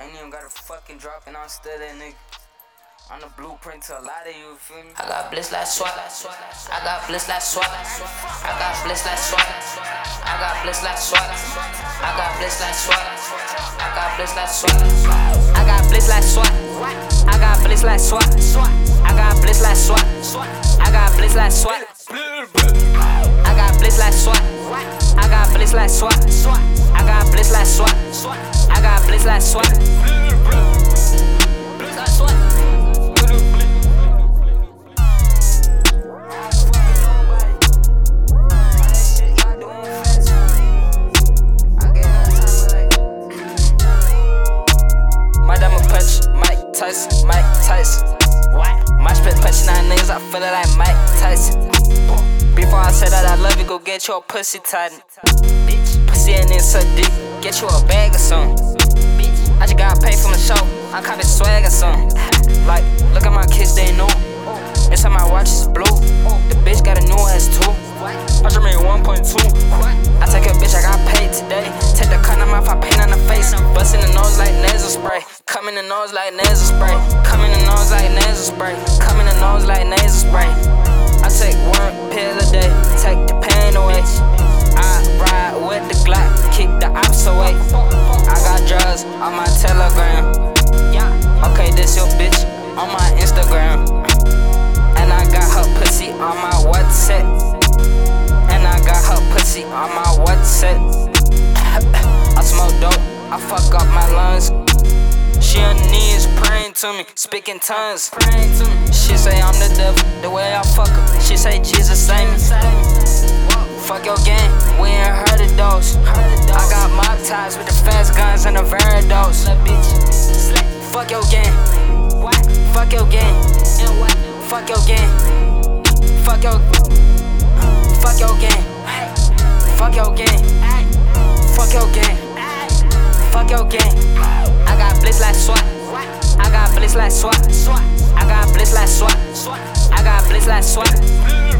I ain't even got a fucking drop and I'm still that nigga. I'm the blueprint to a lot of you, feel me? I got bliss like SWAT. I got bliss like SWAT. I got bliss like SWAT. I got bliss like SWAT. I got bliss like SWAT. I got bliss like SWAT. I got bliss like SWAT. I got bliss like SWAT. I got bliss like SWAT. I got bliss like SWAT. I got bliss like SWAT. I got bliss like SWAT. I got bliss like SWAT. I got bliss like SWAT. Bliss like SWAT. Mike Tyson. My spit punching out niggas, I feel it like Mike Tyson. Before I say that I love you, go get your pussy tighten. Pussy and then suck dick, get you a bag or something. I just got paid for my show, I'm kinda swag or something. Like, look at my kids, they new. Inside my watch is blue. The bitch got a new ass too. I just made 1.2. I take a bitch, I got paid today. Take the cut off, I paint on the face. Bust in the nose like nasal spray. Come in the nose like nasal spray. Come in the nose like nasal spray. Come in the nose like nasal spray. I take one pill a day, take the pain away. I ride with the Glock, keep the ops away. I got drugs on my Telegram. Okay, this your bitch on my Instagram. And I got her pussy on my WhatsApp. And I got her pussy on my WhatsApp. I smoke dope, I fuck up my lungs. She on her knees praying to me, speaking tongues. She say I'm the devil, the way I fuck her. She say Jesus save me. Fuck your gang, we ain't heard of those. I got mob ties with the fast guns and the Veridos. Fuck your gang, fuck your gang, fuck your gang, fuck your gang, fuck your gang, fuck your gang, fuck your gang. I got bliss like SWAT. I got bliss like SWAT. I got bliss like SWAT. I got bliss like SWAT.